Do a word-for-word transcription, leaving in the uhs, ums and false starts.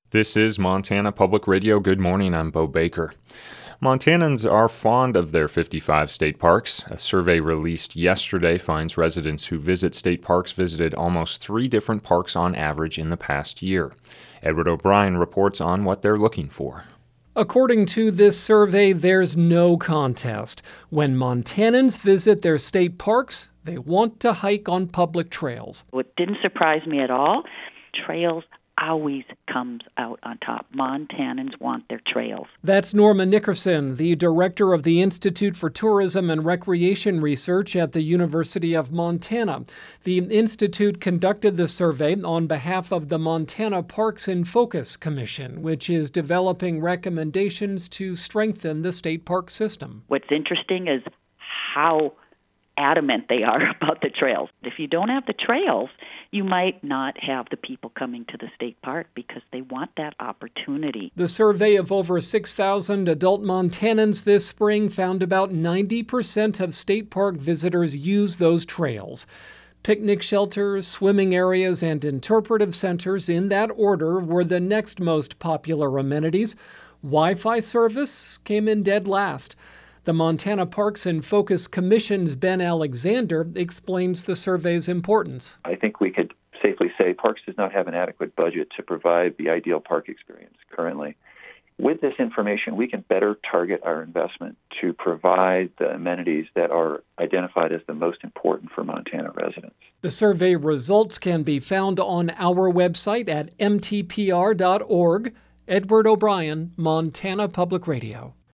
This is Montana Public Radio. Good morning, I'm Bo Baker. Montanans are fond of their fifty-five state parks. A survey released yesterday finds residents who visit state parks visited almost three different parks on average in the past year. Edward O'Brien reports on what they're looking for. According to this survey, there's no contest. When Montanans visit their state parks, they want to hike on public trails. What didn't surprise me at all, trails always comes out on top. Montanans want their trails. That's Norma Nickerson, the director of the Institute for Tourism and Recreation Research at the University of Montana. The institute conducted the survey on behalf of the Montana Parks in Focus Commission, which is developing recommendations to strengthen the state park system. What's interesting is how adamant they are about the trails. If you don't have the trails, you might not have the people coming to the state park because they want that opportunity. The survey of over six thousand adult Montanans this spring found about ninety percent of state park visitors use those trails. Picnic shelters, swimming areas, and interpretive centers in that order were the next most popular amenities. Wi-Fi service came in dead last. The Montana Parks in Focus Commission's Ben Alexander explains the survey's importance. I think we could safely say Parks does not have an adequate budget to provide the ideal park experience currently. With this information, we can better target our investment to provide the amenities that are identified as the most important for Montana residents. The survey results can be found on our website at m t p r dot org. Edward O'Brien, Montana Public Radio.